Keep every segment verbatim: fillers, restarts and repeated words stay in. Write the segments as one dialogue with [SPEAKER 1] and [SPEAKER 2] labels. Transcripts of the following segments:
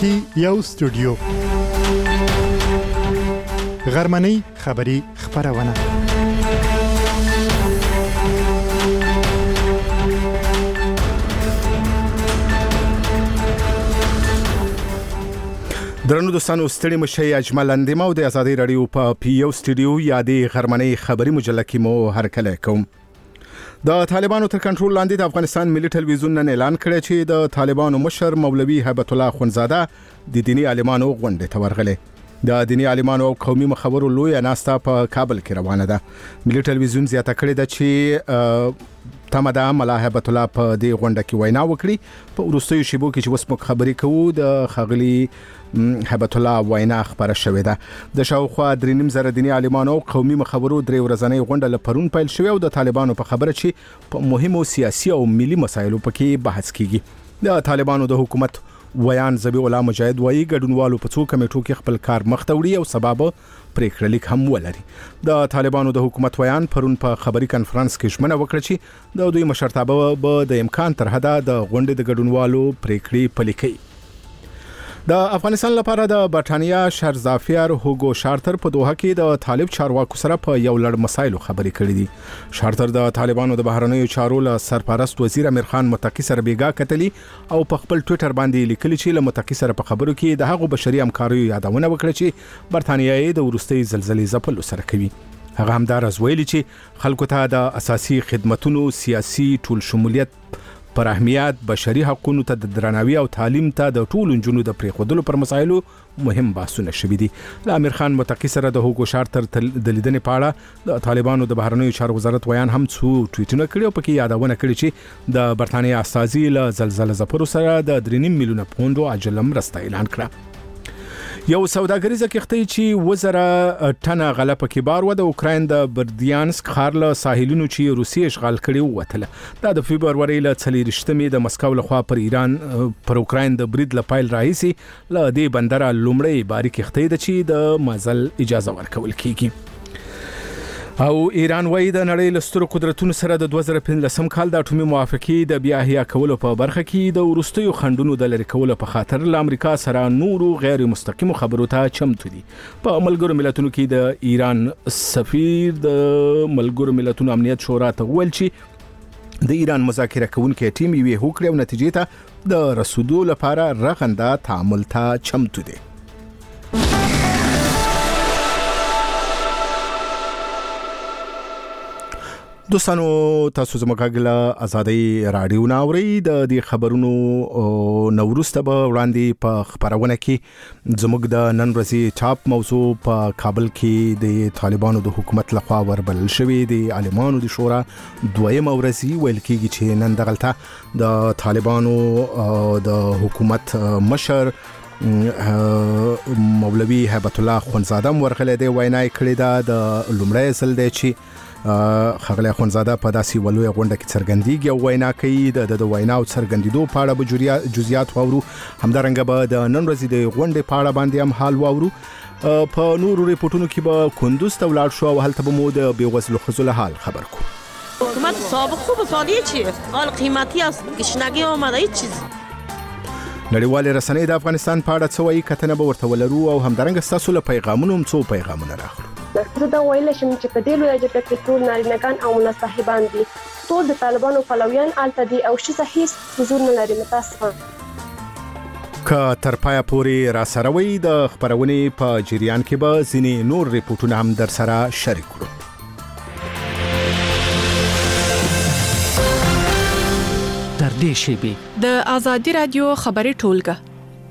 [SPEAKER 1] پی یو سټوډیو غرمنۍ خبری خبرونه درنو دوستانو ستړي مشه اجمل اندیمه او د ازادي رادیو په پی یو سټوډیو یادې غرمنۍ خبری مجله کې مو هرکله کوم. د طالبانو تر کنټرول لاندې د افغانستان ملي ټلویزیون نن اعلان کړی چې د طالبانو مشر مولوي هیبت الله خونزاده د دینی عالمانو غونډه ته ورغلی. د دینی عالمانو او قومي مخورو لوی ناستا په کابل کې روانه ده. ملي ټلویزیون زیاته کړې ده چې تمدا ملا هیبت الله په دې غونډه کې وینا وکړي. په وروستیو شیبو کې چې وسمو خبري کوو د خغلی هیبت الله وینا خبره شوې ده. د شاوخوا درې نیم زره دینی عالمانو او قومي مخورو درې ورځنۍ غونډه لپرون پیل شوې او د طالبانو په خبره چې په مهمو سیاسي او ملي مسایلو پکې بحث کیږي. د طالبانو د حکومت ویان ذبیح الله مجاهد وایي ګډونوالو په څو کمیټو کې خپل کار مخته وړي او سبب پریکړه لیک هم ولري. د طالبانو د حکومت ویان پرون په خبري کانفرنس کې ژمنه وکړه چې د دوی مشرتابه به د امکان تر حده د غونډې د ګډونوالو پریکړې پلي کوي. د افغانستان لپاره د برټانیا شهرزافیر هوګو شارتر په دوحه کې د طالب چارواکو سره په یو لړ مسایلو خبرې کړې دي. شارتر د طالبانو د بهرنیو چارو له سرپرست وزیر امیر خان متقی سره بیګا کتلی او په خپل ټوئیټر باندې لیکلي چې له متقی سره په خبرو کې د هغو بشري همکاریو یادونه وکړه چې برټانیا یې د وروستي زلزلې ځپلو سره کوي. هغه همدار از ویلي چې خلکو ته د اساسي خدماتو سیاسي ټول شمولیت پر اهمیت بشري حقوقو ته د درناوي او تعلیم ته د ټول جنونو د پریخودلو پر مسایلو مهم بحثونه شوي دي. ل امیر خان متقی سره د هوګو شارتر د لیدنې په اړه د طالبانو د بهرنیو چارو وزارت ویان هم څو ټویټونه کړي او پکې یادونه کړې چې د برټانیا استازي له زلزلې ځپلو سره د درې نیم میلیونه پوندو عاجله مرسته اعلان کړه. یو سوداګریزه کښتۍ چې وزره ټنه غله پکې بار و د اوکراین د بردیانسک ښار له ساحلونو چې روسیې اشغال کړي ووتله. دا د فبروري له څلېرویشتمې د مسکو لخوا پر ایران پر اوکراین د برید له پیل راهیسي له دې بندره لومړی باری کښتۍ ده چې د مازل اجازه ورکول کیږي. او ایران وایي د نړۍ له سترو قدرتونو سره د دوه زره پنځلسم کال د اټومي موافقې د بیا احیا کولو په برخه کې د وروستیو خنډونو د لرې کولو په خاطر له امریکا سره نورو غیر مستقیمو خبرو ته چمتو دي. په ملګرو ملتونو کې د ایران سفیر د ملګرو ملتونو امنیت شورا ته ویل چې د ایران مذاکره کوونکي ټیم یې هوکړه او نتیجې ته د رسیدو لپاره رغنده تعامل ته چمتو دي. دوستانو تاسو زموږ غږ ازادي رادیو ناوړي د دې خبرونو نورسته به وړاندې په خبرونه کې زموږ د نن ورځې ټاپ موضوع په کابل کې د طالبانو د حکومت لخوا وربلل شوی د عالمانو د شورا دویم ورځي ویل کېږي چې نن دغلطه د طالبانو د حکومت مشر مولوي هیبت الله خونزاده ورغله د وینا کړې ده. د لومړی ځل دی چې خغلی خونزاده په داسې ولوي غونډه کې څرګندېږي او وینا کوي. د د وینا او څرګندېدو په اړه به جزئیات واورو. همدارنګه به د نن ورځې د غونډې په اړه باندې هم حال واورو. په نورو ریپورتونو کې به کندوز ته ولاړ شو او هلته به مو د بېوزلو ښځو له حال خبر کو.
[SPEAKER 2] حکومت سابق خوب سالیه چیه؟ حال قیمتی است گشنگی آمده هیچ چیز.
[SPEAKER 1] نړیوالې رسنۍ د افغانستان په اړه څه وایي کتنه به ورته ولرو او همدارنګه ستاسو له پیغامونو هم څو پیغامونه راخلو.
[SPEAKER 3] زه دا ویل شم چې په دې لویه جګړه کې ټول نارینه‌ګان او مصاحبان دي. ټول د طالبانو پلویان الته دي او ښځه هیڅ حضور نه لري. متاسفانه
[SPEAKER 1] که تر پایه پورې را سره وي د خبرونې په جریان کې به ځینې نور ریپورتونه هم در سره شریک کړو.
[SPEAKER 4] در دې شیبې
[SPEAKER 5] د ازادي رادیو خبري ټولګه.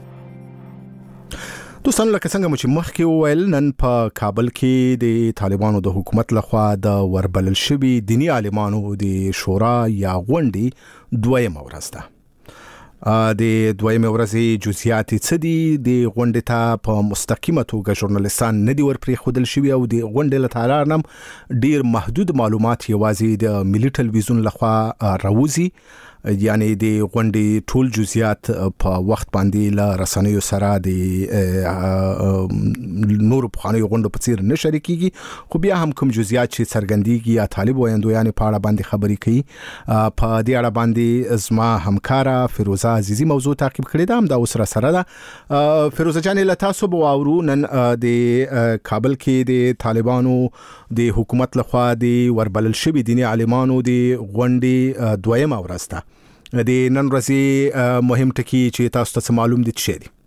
[SPEAKER 1] دوستانو لکه څنګه مو چې مخکې وویل نن په کابل کې د طالبانو د حکومت لخوا د وربلل شوي دینی عالمانو د شورا یا غونډې دویمه ورځ ده. د دویمه ورځې جزئیات څه دي؟ د غونډې ته په مستقیمه توګه ژورنالیستان نه دي ورپرېښودل شوي او د غونډې له تالار نه ډیر محدود معلومات یوازې د ملي ټلویزیون لخوا راوځي یعنی د غونډې ټول جزئیات په وخت باندې له رسنیو سره د نور په خاني غونډو په څیر نه شریکيږي خو بیا هم کوم جزئیات چې څرګندېږي یا طالب وایندویان په اړه باندې خبرې کوي په دې اړه باندې زما همکارا فیروزه عزیزی موضوع تعقیب کړې ده هم دا اوس را سره ده. فیروزه جان له تاسو به واورو نن د کابل کې د طالبانو د حکومت لخوا د وربلل شوی دیني عالمانو د غونډې دویمه ورځ ده. د نن ورځې مهم ټکی چې تاسو ته معلوم دي څه دي؟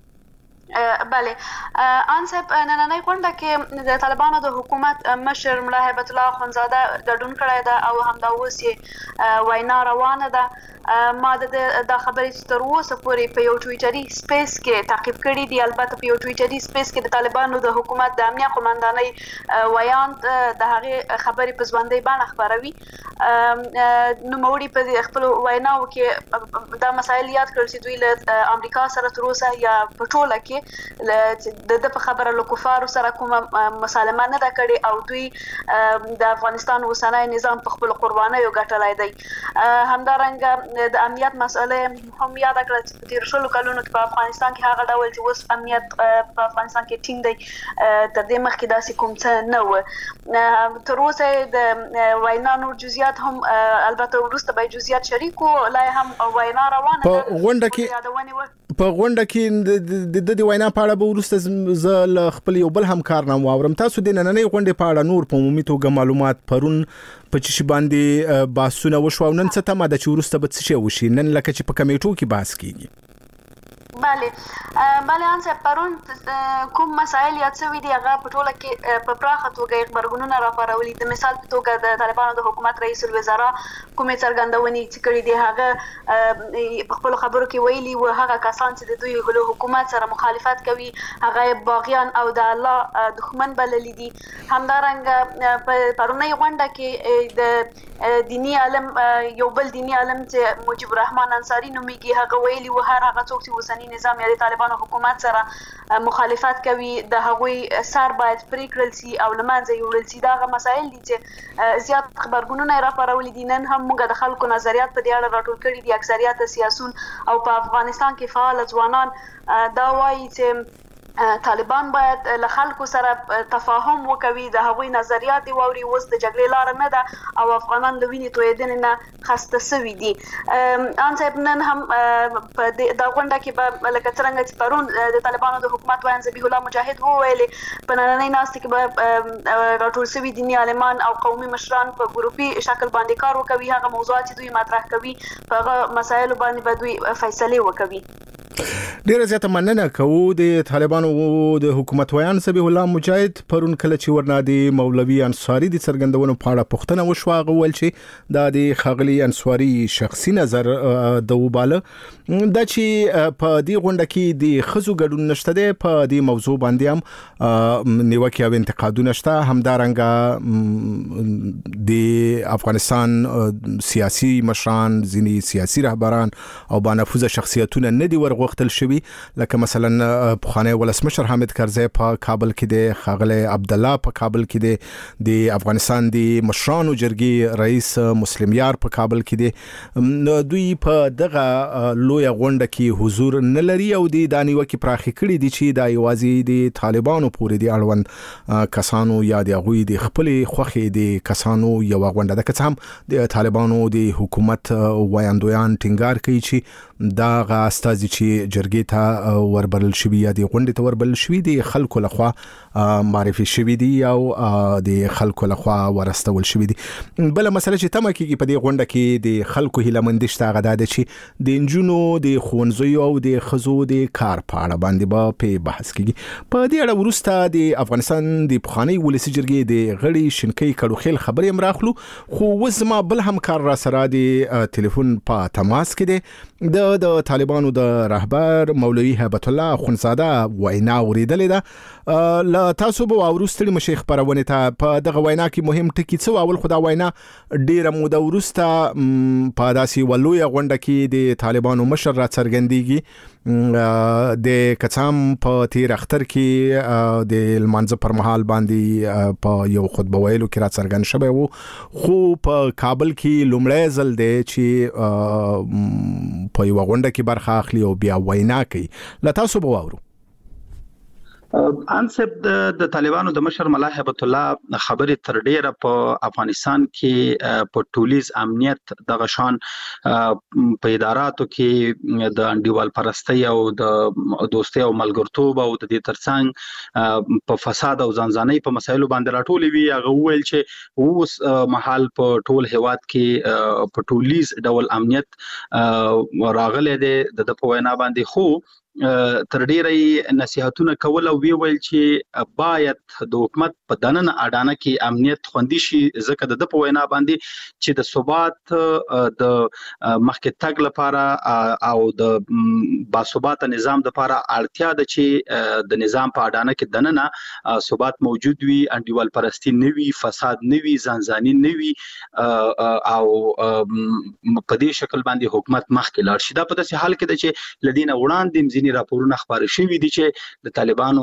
[SPEAKER 6] بله ان صاحب نننۍ غونډه کې د طالبانو د حکومت مشر ملا هیبت الله اخوندزاده ګډون کړی ده او همدا اوس یې وینا روانه ده. ما د د خبرې تر اوسه پورې په یو ټویټري سپیس کې تعقیب کړی دی. البته په یو ټویټري سپیس کې د طالبانو د حکومت د امنیه قومندانۍ ویان د هغه خبرې په ځوانۍ باندې خبروي. نو موري په خپل ویناو کې دا مسایل یاد کړل چې دوی له امریکا سره تر اوسه یا په ټوله کې د د په خبره له کفارو سره کومه مسالمه نه ده کړې او دوی د افغانستان اوسنۍ نظام په خپل قربانیو ګټلای دی. همدارنګه د امنیت مسئله هم یاد کړل چې په تیر شلو کلونو کې په افغانستان کې هغه ډول چې اوس امنیت په افغانستان کې ټینګ دی تر دې مخکې داسې کوم څه نه و. تر اوسه د وینا نور جزئیات هم البته وروسته به جزئیات شریکو لا هم وینا روانه ده.
[SPEAKER 1] په غونډه کې په غونډه کې د د وینا په اړه به وروسته زه خپل یو بل همکار نام واورم. تاسو د نننۍ غونډې په اړه نور په عمومي توګه معلومات پرون په چی باندې باسونه وشو او نن څه تمه د چورسته به څه وشي نن لکه چې په کمیټو کې باس کیږي؟
[SPEAKER 6] بله بله انسه پرون کوم مسائل یاد شوي دي هغه په ټوله کې په پراخه توګه خبرګونونه راپارولي. د مثال په توګه د طالبانو د حکومت رئیس الوزرا کومې څرګندونې چې کړې دي هغه په خپل خبرو کې ویلي و هغه کسان چې د دوی له حکومت سره مخالفت کوي هغه باغیان او د الله دښمن بللي دي. همدارنګه په پرونی غونډه کې د دینی عالم یو بل دینی عالم چې مجيب الرحمن انصاری نوميږي هغه ویلي و هر هغه څوک چې وسنی نظام یا د طالبانو حکومت سره مخالفت کوي د هغوی سر باید پرې کړل شي او لمانځه یوړل شي. دا هغه مسایل دي چې زیات خبرګونونه یې راپارولي دي. نن هم موږ د خلکو نظریات په دې اړه راټول کړي دي. اکثریت سیاسون او په افغانستان کې فعال ځوانان دا وایي چې طالبان باید له خلکو سره تفاهم وکوي د هغوی نظریات ووري. اوس د جګړې لار نه ده او افغانان د وینې تویدنې نه خسته شوي دي. ان صاحب نن هم په د غونډه کې به لکه څنګه چې پرون د طالبانو د حکومت وایي ذبیح الله مجاهد وویلې په نننۍ ناستې کې به راټول شوي دیني عالمان او قومي مشران په ګروپي شکل باندې کار وکوي. هغه موضوعات چې دوی مطرح کوي په هغه مسایلو باندې به دوی فیصلې وکوي.
[SPEAKER 1] ډیره زیاته مننه کوو د طالبانو د حکومت ویان ذبیح الله مجاهد پرون کله چې ورنادي مولوي انصاری د څرګندونو په اړه پوښتنه وشو هغه ول چې دا د خغلی انصاری شخصي نظر د وباله دا چې په دې غونډه کې د خزو ګډون نشته ده. په دې موضوع باندې هم نیوکه او انتقادونه شته. همدارنګه د افغانستان سیاسي مشران ځینی سیاسي رهبران او بانفوذه شخصیتونه نه دي ورغوښتل شوي لکه مثلا پخوانی ولسمشر حامد کرزی په کابل کې د خغلی عبد الله په کابل کې د د افغانستان د مشرانو جرګې رئیس مسلم یار په کابل کې د دوی په دغه لوی غونډه کې حضور نه لري او د دانیو کې پراخي کړي دي چې د ایوازي د طالبانو پورې د اړوند کسانو یا د غوي د خپل خوخي د کسانو یو غونډه ده. که څه هم د طالبانو د حکومت وایندویان ټینګار کوي چې دا غاستازي چې جرګې ته وربلل شوی یا د غونډې ته وربلل شوی د خلکو لخوا معرفي شوی دی او د خلکو لخوا ورستول شوی دی. بل مسله چې تمه کیږي په دې غونډه کې د خلکو هیلمندش ته غدا ده چې د انجونو د خونځو او د خزو د کار په اړه باندې به په بحث کیږي. په دې اړه ورسته د افغانستان د پخوانی ولسی جرګې د غړي شنکۍ کډوخیل خبرې امراخلو خو وزما بل همکار را سره د ټلیفون په تماس کې دی د د طالبانو د رهبر مشر مولوي هیبت الله اخوندزاده وینا اوریدلې ده. له تاسو به واورو ستړي مشي خبرونه ته په دغه وینا کې مهم ټکي څه واول خو دا وینا ډیره موده وروسته په داسې ولوی غونډه کې د طالبانو مشر را څرګندېږي. د کڅام په تیر اختر کې د لمانځه پر مهال باندې په یو خطبه ویلو کې را څرګند شوی وو، خو په کابل کې لومړی ځل دی چې په یو غونډه کې برخه اخلي او بیا وینا کوي. له تاسو به واورو.
[SPEAKER 7] انسب د طالبانو د مشر ملا هیبت الله خبرې تر ډیره په افغانستان کې په ټولیز امنیت دغه شان په اداراتو کې د انډیوال پرستی او د دوستۍ او ملګرتوب او د دې ترڅنګ په فساد او ځانځانۍ په مسایلو باندې راټولې وي. هغه وویل چې اوس مهال په ټول هیواد کې په ټولیز ډول امنیت راغلی دی د په وینا باندې، خو تر ډیره نصيحتونه کول او وی ویل چې باید د حکومت په دننه اډانه کې امنیت خوندي شي، ځکه د په وینا باندې چې د ثبات د مخکې تګ لپاره او د باثبات نظام لپاره اړتیا ده چې د نظام په اډانه کې دننه ثبات موجود وي، انډیوال پرستی نه وي، فساد نه وي، ځانځاني نه وي او په دې شکل باندې حکومت مخکې لاړ شي. دا په داسې حال کې ده چې لدینه وړاندې ځینې راپورونه خبر شوي دي چې د طالبانو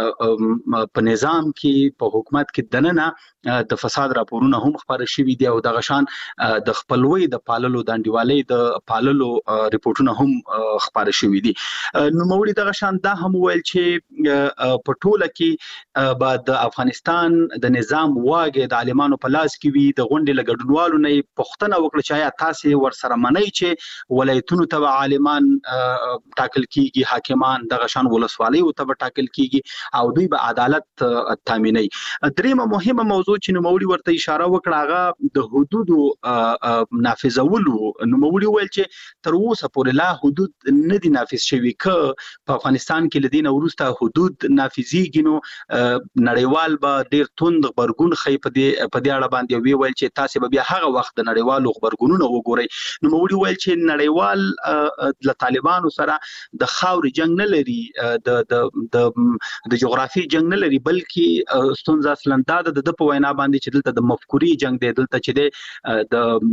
[SPEAKER 7] په نظام کې په حکومت کې دننه د فساد راپورونه هم خبر شوي دي او دغه شان د خپلوي د پاللو د انډیوالۍ د پاللو ریپورتونه هم خبر شوي دي. نو موري دغه شان دا هم ویل چې په ټوله کې بعد د افغانستان د نظام واګه د عالمانو په لاس کې وي. د غونډې لګډونوالو نه پښتنه وکړه چې آیا تاسو ورسره منئ چې ولایتونو ته عالمان ټاکل کیږي، حاکمان دغه شان ولسوالۍ او ته ټاکل کیږي او دوی به عدالت تامینوي. دریمه مهمه موضوع چې نوموړي ورته اشاره وکړه هغه د حدودو نافذولو. نوموړي ویل چې تر اوسه پورې لا حدود نه دي نافذ شوي، که په افغانستان کې لدینه وروسته حدود نافذيږي نو نړیوال به ډیر توند خبرګون خي په دې په دې اړه باندې وی ویل چې تاسو به بیا هغه وخت د نړیوالو خبرګونونو وګورئ. نوموړي ویل چې نړیوال د طالبانو سره د خاوري جنگ نه لري، د د د د جغرافي جنگ نه لري، بلکې ستونزه اصلا د د په وینا باندې چې دلته د مفکوري جنگ دی، دلته چې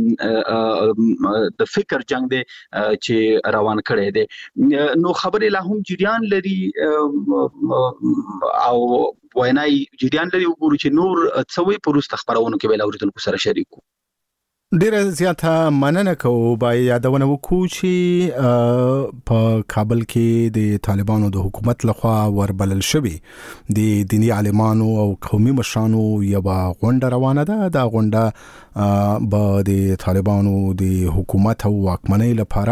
[SPEAKER 7] د د فکر جنگ دی چې روان کړي دی. نو خبرې لا هم جریان لري او وینای جریان لري. وګورو چې نور څوې پروست خبرونه کې ویل اوریدونکو سره شریکو.
[SPEAKER 1] ډیره زیاته مننه کوو. باید یادونه وکړو چې په کابل کې د طالبانو د حکومت لخوا وربلل شوی د دینی عالمانو او قومي مشرانو یو غونډه روانه ده. دا غونډه به د طالبانو د حکومت او واکمنۍ لپاره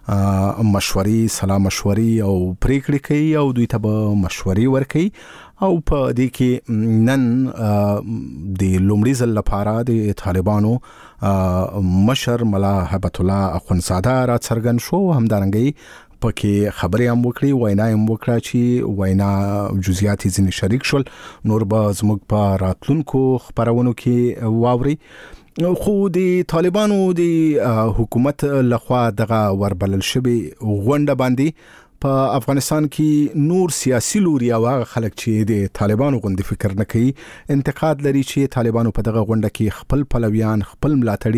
[SPEAKER 1] مشورې سلا مشورې او پریکړې کوي او دوی ته به مشورې ورکوي. او په دې کې نن د لومړي ځل لپاره د طالبانو مشر ملا هیبت الله اخوندزاده را څرګند شو. همدارنګه پکې خبرې هم وکړي، وینا هم وکړه چې وینا جزئیات ځینې شریک شول. نور به زموږ په راتلونکو خبرونو کې واوري. خو د طالبانو د حکومت لخوا دغه وربلل شوی غونډه باندې په افغانستان کې نور سیاسي لوري او هغه خلک چې د طالبانو غوندي فکر نه کوي انتقاد لري چې طالبانو په دغه غونډه کې خپل پلویان خپل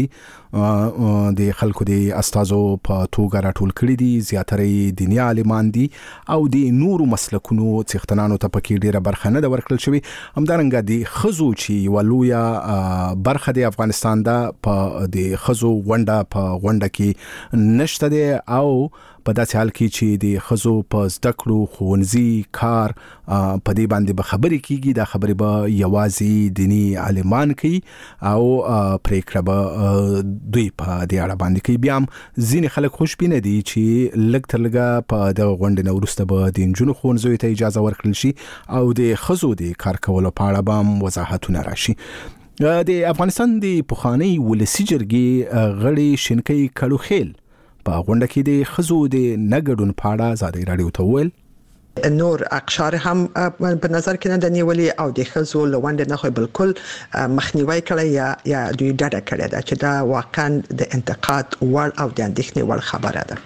[SPEAKER 1] ملاتړي د خلکو د استازو په توګه راټول کړي دي. زیاتره دیني عالمان دي او د نورو مسلکونو څښتنانو ته پکې ډیره برخه نه ورکړل شوی. همدارنګه د خزو چې ولویا برخه د افغانستان ده په د خزو غونډه په غونډه کې نشته دي او په داسې حال کې چې د خزو په زده کړو ښوونځي کار په دې باندې به خبرې کیږي. دا خبرې به یوازې دینی عالمان کوي او پریکړه به دوی په دې اړه باندې کوي. بیا هم ځینې خلک خوشبینه دي چې لږ تر لږه په دغه غونډې نه وروسته به د نجونو ښوونځیو ته اجازه ورکړل شي او د خزو د کار کولو په اړه به هم وضاحتونه راشي. د افغانستان د پخواني ولسي جرګې غړي شینکۍ کلوخیل په غونډه کې د خزو د نګډون پاړه ازادي راډیو ته ویل
[SPEAKER 8] نور اقشار هم په نظر کې نه د نیولې او د خزو لوند نه خو بالکل مخنیوي کړی یا یا دوی ډډه کړی دا چې دا واقعا د انتقاد ور او د اندېښنې ور خبره ده.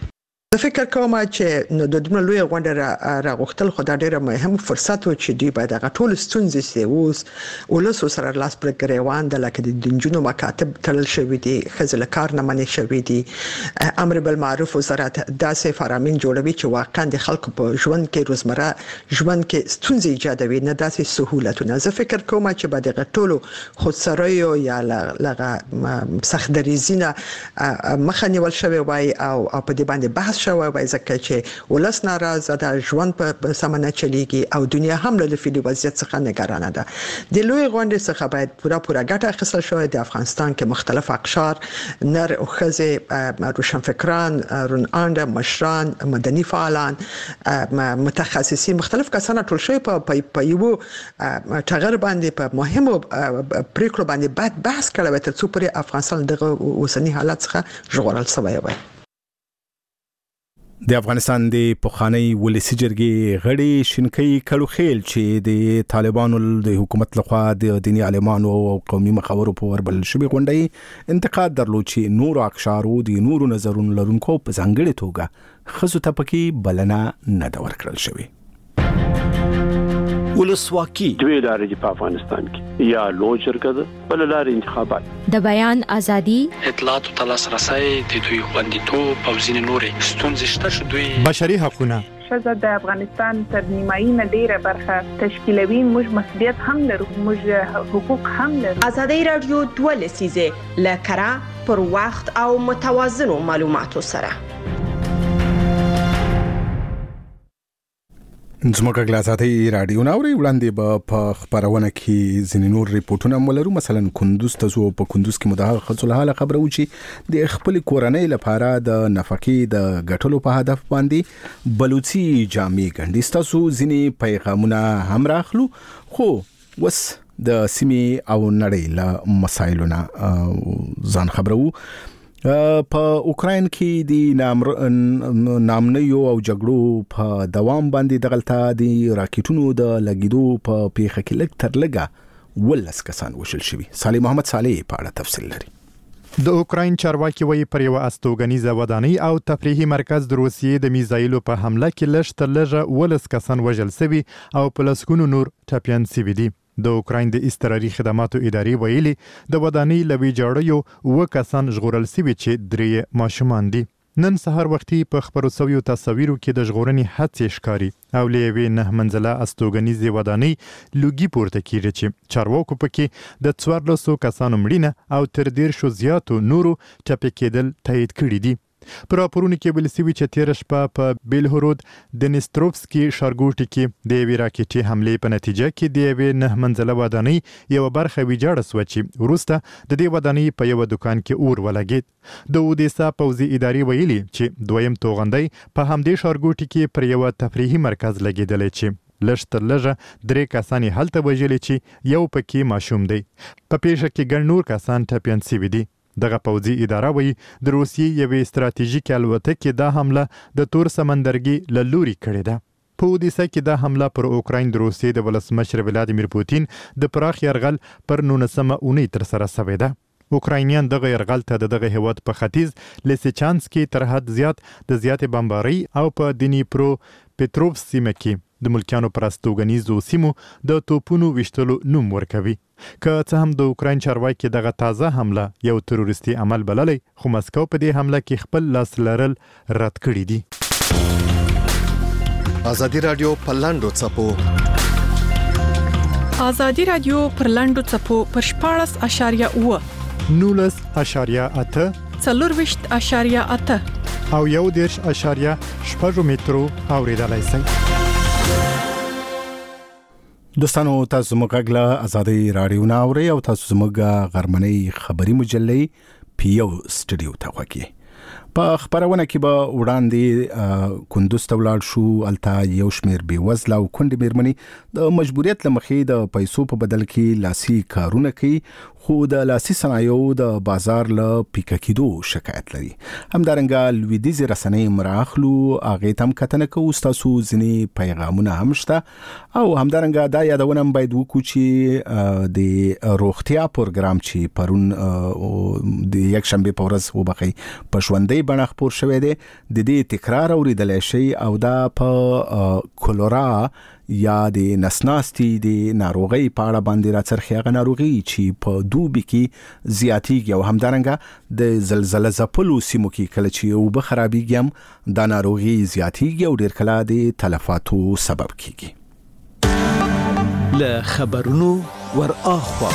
[SPEAKER 8] زه فکر کوم چې نو د دومره لوی غونډه راغوښتل خو دا ډیره مهم فرصت و چې دوی باید هغه ټول ستونزې چې اوس ولس سره لاس پر ګریوان د لکه د جنونو مکاتب تړل شوی دي خزل کار نه منې شوی دي امر بالمعروف وزارت داسې فرامین جوړوي چې واقعا د خلکو په ژوند کې روزمره ژوند کې ستونزې ایجادوي نه داسې سہولتونه زه فکر کوم چې باید د ټولو خودسریو یا لغه سخت دریزینه مخه نیول شوی وای او په دې باندې بحث شوی وای ځکه چې ولس ناراضه ده ژوند په سمنه چلیږي او دنیا هم له فعلي وضعیت څخه نگرانه ده د لوی غونډې څخه باید پوره پوره ګټه اخیستل شوی د افغانستان کې مختلف اقشار نر او ښځې روشنفکران رونانده مشران مدني فعالان متخصصین مختلف کسان ټول شوی په یو ټغر باندې په مهمو پریکړو باندې باید بحث کړو تر څو پرې افغانستان دغه اوسنی حالت څخه ژغورل شوی وي
[SPEAKER 1] د افغانستان د پخوانی ولسی جرګې غړي شینکۍ کلوخیل چې د طالبانو د حکومت لخوا د دینی عالمانو او قومي مخاورو په وربل شوی غونډې انتقاد درلود چې نور اقشارو د نور نظرونو لرونکو په ځانګړي توګه خزو ته پکې بلنه نه دا ورکړل شوی
[SPEAKER 9] ولسواکي دوی لارې په افغانستان کې یا لو جرګه ده بل لارې انتخابات
[SPEAKER 10] د بیان ازادي
[SPEAKER 11] اطلاعات او تلاسرسي د دوی خوندیتوب او ځینې نورې ستونزې شته چې دوی
[SPEAKER 12] بشري حقوقونه
[SPEAKER 13] شزه د افغانستان تر نیمایي نه ډیره برخه تشکیلوي موږ مسؤلیت هم لرو موږ حقوق هم لرو
[SPEAKER 14] ازادي رادیو دوه لسیزه لکرا پر وخت او متوازنو معلوماتو سره
[SPEAKER 1] زموږ غلاساتي رادیو ناوړي وړاندې به په خبرونه کې ځینې نور ریپورتونه مولرو مثلا کندوز ته زو په کندوز کې مداخله خلصله حاله خبره و چې د خپل کورنۍ لپاره د نفقې د ګټلو په هدف باندې بلوچي جامع ګڼي تاسو ځینې پیغامونه هم راخلو خو وس د سیمې او نړۍ له مسایلونه ځان خبرو په اوکراین کې د نامنیو او جګړو په دوام باندې دغلطه د راکټونو د لګیدو په پیښه کې لږ تر لږه ولس کسان وشل شوي صالح محمد صالح په اړه تفصیل لري
[SPEAKER 12] د اوکراین چارواکي وایي پر یو استوګنیزه ودانۍ او تفریحي مرکز د روسیې د میزایلو په حمله کې لږ تر لږه ولس کسان وژل شوي او په لسګونو نور ټپیان شوي دي د اوکراین د استراري خدماتو ادارې ویلي د ودانۍ لوي جوړیو و کسان ژغورل شوي چې درې ماشومان دي نن سهار وختي په خبرو سویو تصاویرو کې د ژغورنې هڅې ښکاري او لوي نه منزله استوګنیزه ودانۍ لوګي پورته کیږي چې چارواکو پکې د څوارلسو کسانو مړینه او تر ډیر شو زیاتو نورو ټپي کېدل تایید کړي دي پر راپورونو کې ویل شوی چې تیر شپه په بیلهورود د نستروفسکي ښارګوټي کې د یوې راکټي حملې په نتیجه کې د یوې نه منزله ودانۍ یو برخه ویجاړه سوه چې وروسته د دې ودانۍ په یو دکان کې اور ولګید د اودیسا پوځي ادارې ویلي چې دویم توغندۍ په همدې ښارګوټي کې پر یو تفریحي مرکز لګیدلی چې لږ تر لږه درې کسان هلته وژلي چې یو پکې ماشوم دی په پیښه کې ګڼ نور کسان ټپیان شوي دي دغه پوځي اداره وایي د روسیې یوې ستراتیژیکې الوتکې دا حمله د تور سمندرګي له لوري کړې ده په اودیسا کې دا حمله پر اوکراین د روسیې د ولسمشر ولادیمیر پوتین د پراخ یرغل پر نولسمه اونۍ ترسره شوې ده اوکراینیان دغه یرغل ته د دغه هیواد په ختیځ لیسچانسکي تر حد زیات د زیاتې بمبارۍ او په دنیپرو پټروف سیمه کې د ملکیانو پر استوګنیزو سیمو د توپونو وشتلو نوم ورکوي که څه هم د اوکراین چارواکي دغه تازه حمله یو تروریستي عمل بللی خو مسکو په دې حمله کې خپل لاس لرل رد کړي دي
[SPEAKER 15] ازادي رادیو په لاندو چپو
[SPEAKER 5] ازادي رادیو پر لاندو چپو پر شپاړس اشاریه اوه
[SPEAKER 12] نولس اشاریه اته
[SPEAKER 5] څلورویشت اشاریه اته
[SPEAKER 12] او یو دېرش اشاریه شپږ مترو اوریدلای شئ
[SPEAKER 1] دوستانو تاسو موږ غلا ازادي رادیو ناوړي او تاسو موږ غرمنۍ خبري مجلې پیو سټډیو ته وکی په خبرونه کې به وړاندې کندوز ته ولاړ شو التا یو شمیر بي وزله او کندې میرمنې د مجبوریت لمخې د پیسو په بدل کې لاسي کارونه کوي خو د لاسي صنایعو د بازار له پیکه کېدو شکایت لري. همدارنګه لویدیځې رسنۍ مراخلو هغې ته هم کتنه کوو. ستاسو ځینې پیغامونه هم شته او همدارنګه دا یادونه هم باید وکړو چې د روغتیا پروګرام چې پرون د یک شنبې په ورځ وبخي په ژوندۍ بڼه خپور شوی دی د دې تکرار اوریدلی شي او دا په کولرا یا د نسناستي د ناروغۍ په اړه باندې راڅرخي. هغه ناروغي چې په دوبي کې زیاتیږي او همدارنګه د زلزلې ځپلو سیمو کې کله چې اوبه خرابېږي هم دا ناروغي زیاتیږي او ډېر کله د تلفاتو سبب کیږي.
[SPEAKER 4] له خبرونو ور اخوا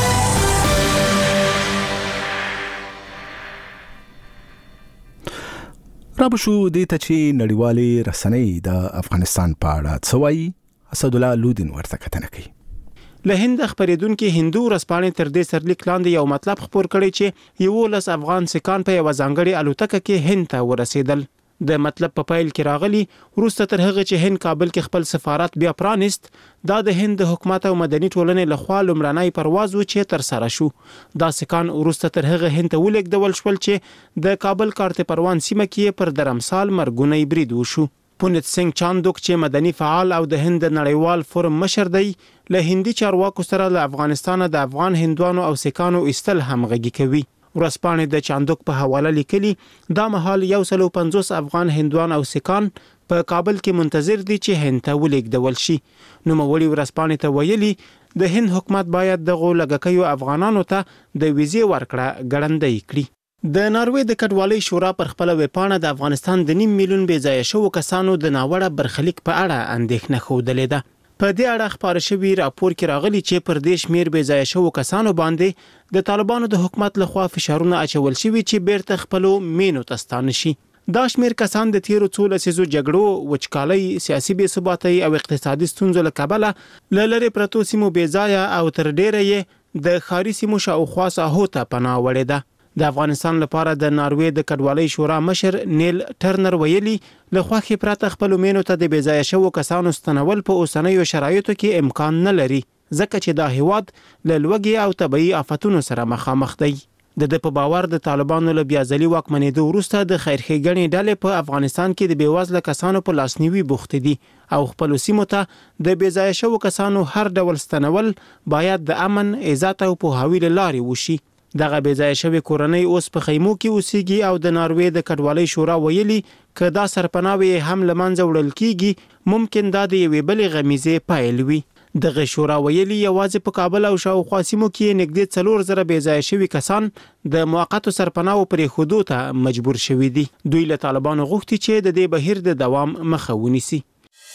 [SPEAKER 1] رابشو دې ته چې نړیوالې رسنۍ د افغانستان په اړه څه وایي. اسد الله لودین ورته کتنه کوي.
[SPEAKER 10] له هند خبرېدونکو هندو ورځپاڼې تر دې سرلیک لاندې یو مطلب خبر کړی چې یولس افغان سکان په یو ځانګړي الوتکه کې هند ته ورسېدل. د مطلب په پایل کې راغلی وروسته تر هغه چې هند کابل کې خپل سفارت بیا پرانیست، دا د هند حکومت او مدني ټولنې لخوا لومړنی پرواز و چې تر سره شو. دا سکان وروسته تر هغه هند ته ولېږدول شول چې د کابل کارت پروان سیمه کې پر درمسال مرګونی برید وشو. پونت سنگ چاندوک چې مدني فعال او د هند نړیوال فورم مشر دی، له هندي چارواکو سره له افغانستان د افغان هندوانو او سکانو ایستل همغږي کوي. ورځپاڼې د چاندوک په حواله لیکلي دا مهال یو سل او پنځوس افغان هندوان او سکان په کابل کې منتظر دي چې هند ته ولېږدول شي. نوموړي ورځپاڼې ته ویلي د هند حکومت باید دغه لګکیو افغانانو ته د ویزې ورکړه ګړندۍ کړي. د ناروې د کډوالۍ شورا پر خپل ویبپاڼه د افغانستان د نیم میلیون بې ځایه شوو کسانو د ناوړه برخلیک په اړه اندېښنه ښودلې ده. په دې اړه خبر شوی راپور کې راغلی چې پر دې شمیر بې ځایه شوو کسانو باندې د طالبانو د حکومت لخوا فشارونه اچول شوي چې بیرته خپلو مینو ته ستانه شي. دا شمیر کسان د تیرو څو لسیزو جګړو، وچکالۍ، سیاسي بې ثباتۍ او اقتصادي ستونزو له کبله له لرې پرتو سیمو بې ځایه او تر ډیره یې د ښاري سیمو شاوخوا ساحو ته پناه وړې ده. د افغانستان لپاره د ناروې د کډوالۍ شورا مشر نیل ټرنر ویلي له خوښې پرته خپل مینو ته د بې ځایه شوو کسانو ستنول په اوسنیو شرایطو کې امکان نه لري، ځکه چې دا هیواد له لوږې او طبعي آفتونو سره مخامخ دی. د د په باور د طالبانو له بیا ځلي واکمنېدو وروسته د خیرښېګڼې ډلې په افغانستان کې د بېوزله کسانو په لاسنیوي بوختې دي او خپلو سیمو ته د بې ځایه شوو کسانو هر ډول ستنول باید د امن، عزت او پوهاوي له لارې وشي. دغه بې ځایه شوې کورنۍ اوس په خیمو کې اوسېږي او د ناروې د کډوالۍ شورا ویلي که دا سرپناوې هم له منځه وړل کېږي ممکن دا د یوې بلې غمیزې پیل وي. دغه شورا ویلي یوازې په کابل او شاوخوا سیمو کې نږدې څلور زره بې ځایه شوي کسان د موقتو سرپناو پرېښودو ته مجبور شوي دي. دوی له طالبانو غوښتي چې د دې بهیر د دوام مخه ونیسي.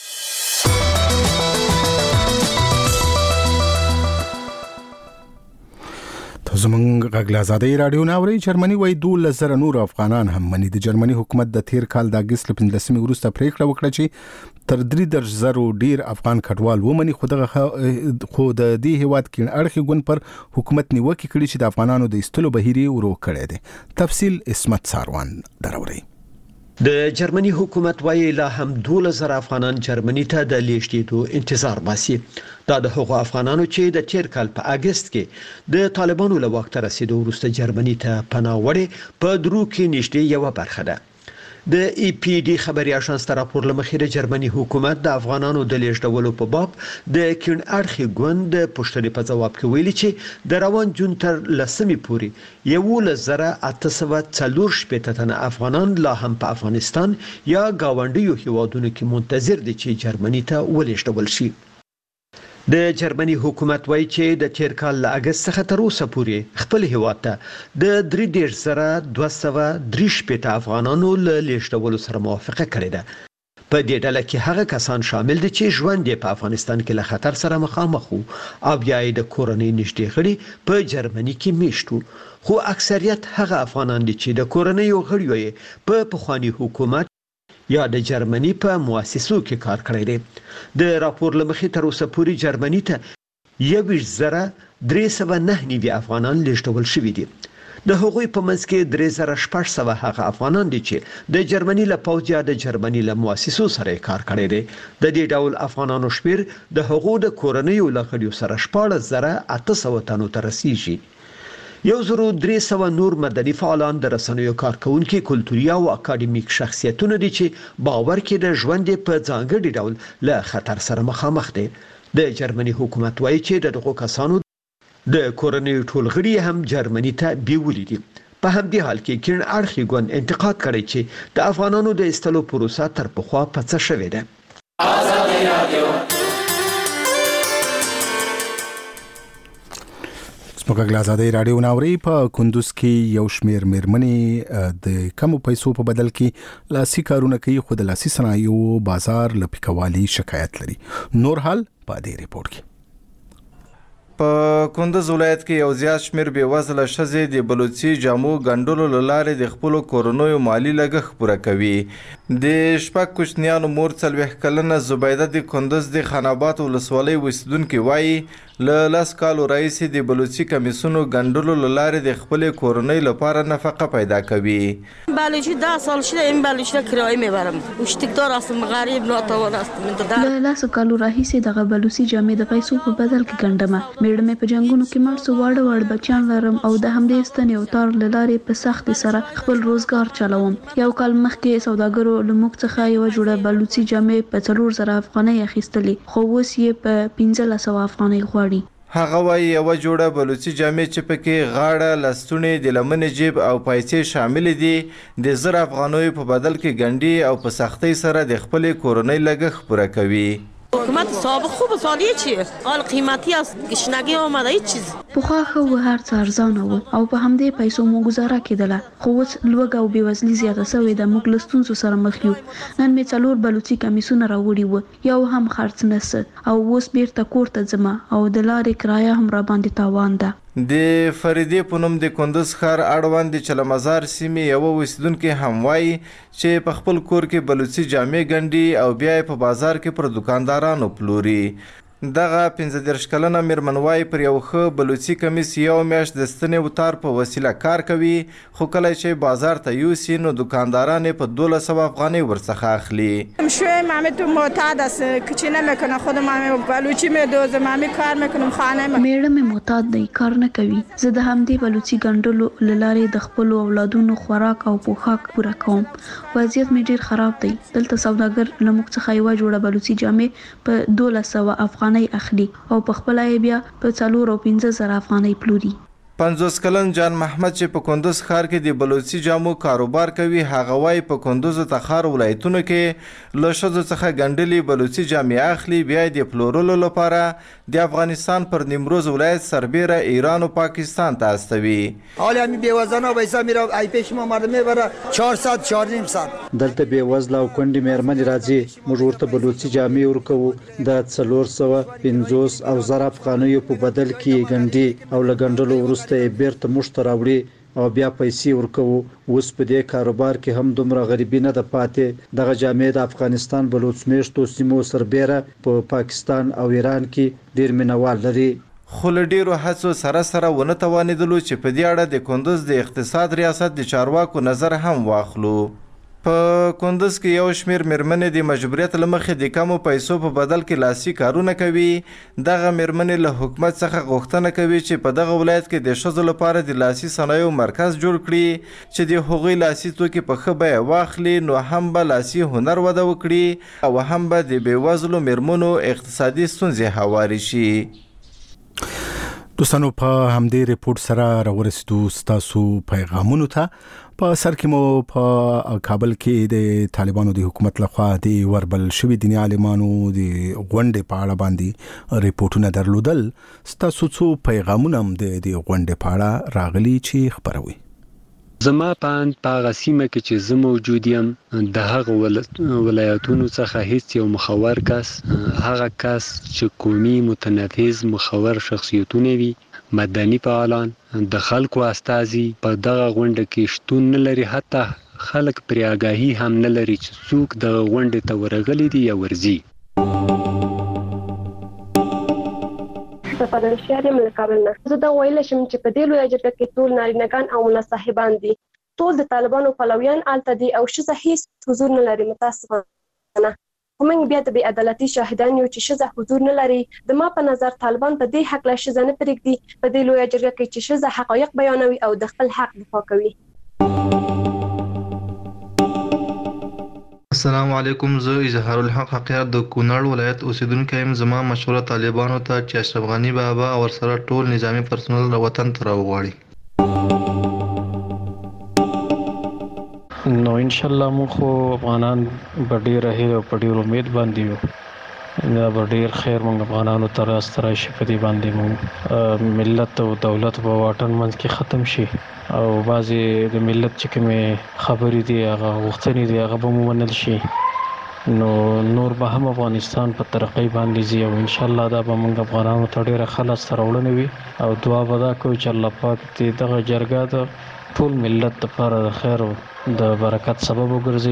[SPEAKER 1] زمونږ غږ له ازادۍ راډیو نه اورئ. جرمني وایي دولس زره نور افغانان هم مني. د جرمني حکومت د تیر کال د اګست له پنځلسمې وروسته پریکړه وکړه چې تر درې دېرش زرو ډیر افغان کډوال ومني، خو دغه خو د دې هیواد کې اړخي ګوند پر حکومت نیوکه کړي چې د افغانانو د ایستلو بهیر ورو کړی دی. تفصیل اسمت ساروان دراوري.
[SPEAKER 16] د جرمني حکومت وایي لا هم دولس زره افغانان جرمني ته د لیږدېدو انتظار باسي. دا د هغو افغانانو چې د تیر کال په اګست کې د طالبانو له واک ته رسیدو وروسته جرمني ته پناه وړي په درو کې نږدې یو برخه ده. د ای پی ډي خبري اژانس ته راپور لمخې د جرمني حکومت د افغانانو د لیږدولو په باب د کیڼ اړخي ګوند د پوښتنې په ځواب کې ویلي چې د روان جون تر لسمې پورې یولس زره اته سوه څلور شپېته تنه افغانان لا هم په افغانستان یا گاونډیو هیوادونو کې منتظر دي چې جرمني ته ولېږدول شي. د جرمني حکومت وایي چې د تیر کال له اګست څخه تر اوسه پورې خپل هیواد ته د درې دېرش زره دوه سوه درې شپېته افغانانو له لیږدولو سره موافقه کړې ده. په دې ډله کې هغه کسان شامل دي چې ژوند یې په افغانستان کې له خطر سره مخامخ وو او بیا یې د کورنۍ نږدې غړي په جرمني کې میشت وو، خو اکثریت هغه افغانان دي چې د کورنۍ غړیو یې په پخواني حکومت یا د جرمني په مؤسسو کې کار کړی دی. د راپور لمخې تر اوسه پورې جرمني ته یوویشت زره درې سوه نهه نوي افغانان لیږدول شوي دي. د هغوی په منځ کې درې زره شپږ سوه هغه افغانان دي چې د جرمني له پوځ یا د جرمني له مؤسسو سره کار کړی دی. د دې ډول افغانانو شمیر د هغو د کورنیو له غړیو سره شپاړس زره اته سوه تنو ته رسیږي. یو زرو درې سوه نور مدني فعالان د رسنیو کارکونکي کلتوري او اکاډمیک شخصیتونه دي چې باور کې د ژوند په ځانګړي ډول له خطر سره مخامخ دي. د جرمني حکومت وایي چې دغه کسانو د کورنۍ ټولغړي هم جرمني ته بیولې دي. په همدې حال کې کین اړخي ګوند انتقاد کړی چې د افغانانو د استلو پروسه تر پخوا پڅه شوې ده.
[SPEAKER 1] موږ غلازادي رادیو ناوري په کندوز کې یو شمیر میرمنې د کم پیسو په بدل کې لاسي کارونه کوي، خو د لاسي صنایعو بازار لپیکوالي شکایت لري. نور حال په دې ریپورت کې.
[SPEAKER 17] په کندوز ولایت کې یو زیات شمیر بېوزله ښځې د بلوچي جامو ګنډلو له لارې د خپلو کورنیو مالي لګښت پوره کوي. د شپږ کوچنیانو مور څلوېښت کلنه زبیده د کندوز د خان آباد ولسوالۍ اوسېدونکې وایي له لس کالو راهیسې د بلوچي کمیسونو ګنډلو له لارې د خپلې کورنۍ لپاره نفقه پیدا کوي.
[SPEAKER 2] بلوچی ده سال شده این بلوچی را کرایه میبرم. مشتکدار هستم، غریب ناتوان هستم.
[SPEAKER 18] له لسو کالو راهیسې دغه بلوچي جامې د پیسو په بدل کې ګنډم. میړه مې په جنګونو کې مړ سو، واړه واړه بچیان لرم او د همدې ستنې او تار له لارې په سختۍ سره خپل روزګار چلوم. یو کال مخکې سوداګرو له موږ څخه یوه جوړه بلوچي جامې په څلور زره افغانۍ اخیستلې، خو اوس یې په پنځلس سوه افغانۍ غواړي.
[SPEAKER 17] هغه وایي یوه جوړه بلوچي جامې چې پکې غاړه، لستوڼې، د لمنې جیب او پیسې شامل دي د زر افغانیو په بدل کې ګنډي او په سختۍ سره د خپلې کورنۍ لګښت پوره کوي.
[SPEAKER 2] حکومت سابق خوب سالیه چیه؟ حال قیمتی است، گشنگی آمده هیچ چیز.
[SPEAKER 18] پخوا ښه و، هر څه ارزانه و او په همدې پیسو مو ګزاره کېدله، خو اوس لوږه او بېوزلي زیاته سوې ده. موږ له ستونزو سره مخ یو. نن مې څلور بلوچي کمیسونه راوړي وو، یو هم خرڅ نه څه، او اوس بیرته کور ته ځم او د لارې کرایه هم راباندې تاوان ده.
[SPEAKER 17] د فریدې په نوم د کندوز ښار اړوند د چلمزار سیمې یوه اوسېدونکې هم وایي چې په خپل کور کې بلوچي جامې ګنډي او بیا یې په بازار کې پر دوکاندارانو پلوري. دغه پنځه دېرش کلنه میرمن وایي پر یو ښه بلوچي کمیس یو میاشت د ستنې و تار په وسیله کار کوي، خو کله چې بازار ته یوسي نو دوکانداران یې په دولس سوه افغانۍ ورڅخه اخلي.
[SPEAKER 19] شویم همه تو معتاد است، کچی نمیکنه، خودم همه بلوچی میدوزم، همه کار میکنم خانه ما.
[SPEAKER 18] میړه مې معتاد دی، کار نه کوي. زه د همدې بلوچي ګنډلو له لارې د خپلو اولادونو خوراک او پوښاک پوره کوم. وضعیت مې ډېر خراب دی. دلته سوداګر له موږ څخه یوه جوړه بلوچي جامې په دولس سوه افغانۍ اخلي او په خپله یې بیا په څلور او پنځه زره افغانۍ پلوري.
[SPEAKER 17] پنځوس کلن جان محمد چې په کندوز ښار کې د بلوچي جامو کاروبار کوي، هغه وایي په کندوز او تخار ولایتونو کې له ښځو څخه ګنډلې بلوچي جامې اخلي، بیا یې د پلورلو لپاره د افغانستان پر نیمروز ولایت سربیره ایران و پاکستان ته استوي.
[SPEAKER 20] حالا همین بیوزانا پیسه میره ای پیش ما مردم میبره چهارصد چهار نیم ساعت.
[SPEAKER 21] دلته بیوزله او کونډې میرمنې راځي، موږ ورته بلوچي جامې ورکوو، د څلور سوه پنځوس او زر افغانیو په بدل کې ګنډي او له ګنډلو وروسته یې بیرته موږ ته راوړي او بیا پیسې ورکوو. اوس په دې کاروبار کې هم دومره غریبي نه ده پاتې. دغه جامې د افغانستان بلوچ میشتو سیمو سربیره په پاکستان او ایران کې ډېر مینوال لري.
[SPEAKER 17] خو له ډېرو هڅو سره سره ونه توانېدلو چې په دې اړه د کندوز د اقتصاد ریاست د چارواکو نظر هم واخلو. په کندوز کې یو شمیر میرمنې د مجبوریت له مخې د کمو پیسو په بدل کې لاسي کارونه کوي. دغه میرمنې له حکومت څخه غوښتنه کوي چې په دغه ولایت کې د ښځو لپاره د لاسي صنایعو مرکز جوړ کړي چې د هغوی لاسي توکي په ښه بیه واخلي، نو هم به لاسي هنر وده وکړي او هم به د بېوزلو میرمنو اقتصادي ستونزې هوارې شي.
[SPEAKER 1] دوستانو په همدې ریپورت سره راورسېدو ستاسو پیغامونو ته. په سر کې مو په کابل کې د طالبانو د حکومت لخوا د وربل شوي دیني عالمانو د غونډې په اړه باندې ریپورتونه درلودل. ستاسو څو پیغامونه هم د دې غونډې په اړه راغلي چې خبروي.
[SPEAKER 22] زما په اند په هغه سیمه کې چې زه موجود یم د هغه ولایتونو څخه هیڅ یو مخور کس، هغه کس چې قومي متنفذ مخور شخصیتونه وي، مدني فعالان، د خلکو استازي په دغه غونډه کې شتون نه لري. حتی خلک پرې آګاهي هم نه لري چې څوک دغه غونډې ته ورغلي دي یا ورځي.
[SPEAKER 3] صفا دانشیار یم له کابل نه. زه دا ویلی شم چې په دې لویه جرګه کې ټول نارینهګان او ملا صاحبان دي، ټول د طالبانو پلویان هلته دي او ښځه هیڅ حضور نه لري. متاسفانه موږ بیا د بې عدالتي شاهدان یو چې ښځه حضور نه لري. د ما په نظر طالبان په دې حق لا ښځه نه پرېږدي په دې لویه جرګه کې چې ښځه حقایق بیانوي او د خپل حق دفاع کوي.
[SPEAKER 6] السلام علیکم، زه اظهار الحق حقیقت د کونړ ولایت اوسیدونکی یم. زما مشوره طالبانو ته چې اشرف غنی بابا او ورسره ټول نظامی پرسنل را وطن ته راوغواړي.
[SPEAKER 22] نو ان شاء الله مو خو افغانان په ډیر هیله او په ډیر امید باندې یو دا به ډیر خیر موږ افغانانو ته راست راشي په دې باندې موږ ملت او دولت په واټن منځ کې ختم شي او بعضې د ملت چې کومې خبرې دي هغه غوښتنې دي هغه به ومنل شي نو نور به هم افغانستان په ترقۍ باندې ځي او انشاءالله دا به موږ افغانانو ته ډېره ښه لاسته راوړنه وي او دعا به دا کوو چې الله پاک دې دغه جرګه د ټول ملت لپاره د خیر او د برکت سبب وګرځي.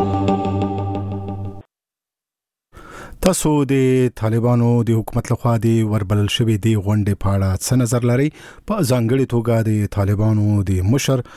[SPEAKER 1] تاسو د طالبانو د حکومت لخوا د وربلل شوې د غونډې په اړه څه نظر لرئ؟ په ځانګړې توګه د طالبانو د مشر